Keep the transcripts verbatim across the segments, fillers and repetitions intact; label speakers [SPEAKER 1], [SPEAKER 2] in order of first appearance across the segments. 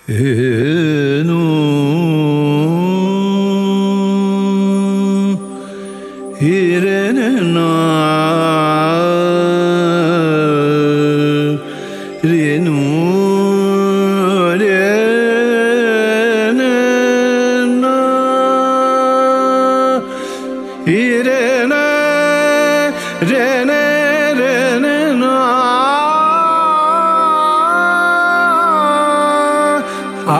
[SPEAKER 1] हेनु हिरना रेनु रेना हिरना रेने रेना आ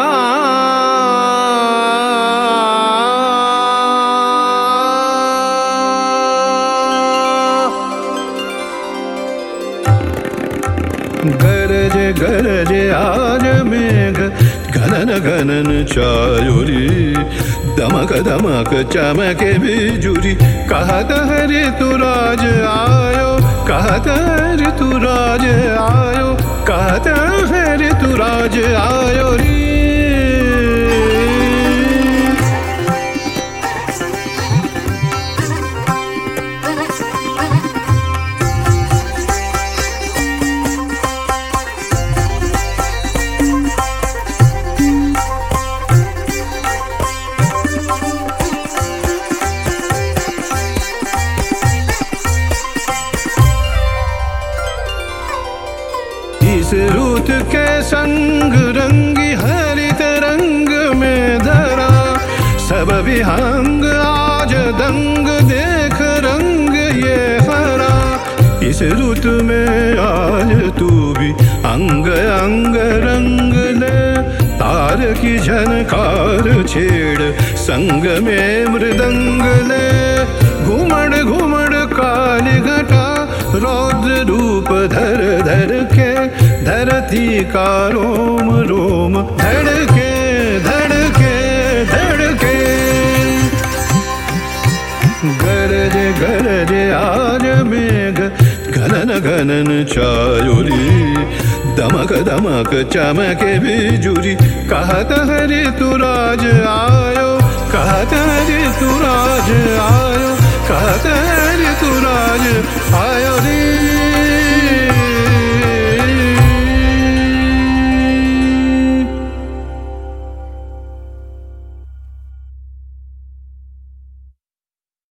[SPEAKER 1] गरजे गरजे आज मेघ घनन घनन चायोरी दमक दमक चमके बिजुरी कहत है ऋतुराज आयो कहत है ऋतुराज आयो कहत है ऋतुराज आयो री इस रुत के संग रंगी हरित रंग में धरा सब विहंग आज दंग देख रंग ये हरा इस रुत में आज तू भी अंग अंग रंग ले तार की झनकार छेड़ संग में मृदंग ले घुमड़ घुमड़ काली घटा रौद्र रूप धर धर के धरती का रोम रोम धड़के धड़के धड़के गरजे गरजे आज मेघ घनन घनन चायोरी दमक दमक चमके बिजुरी कहत है ऋतुराज आयो कहत है ऋतुराज आयो कहत है ऋतुराज आयो रे।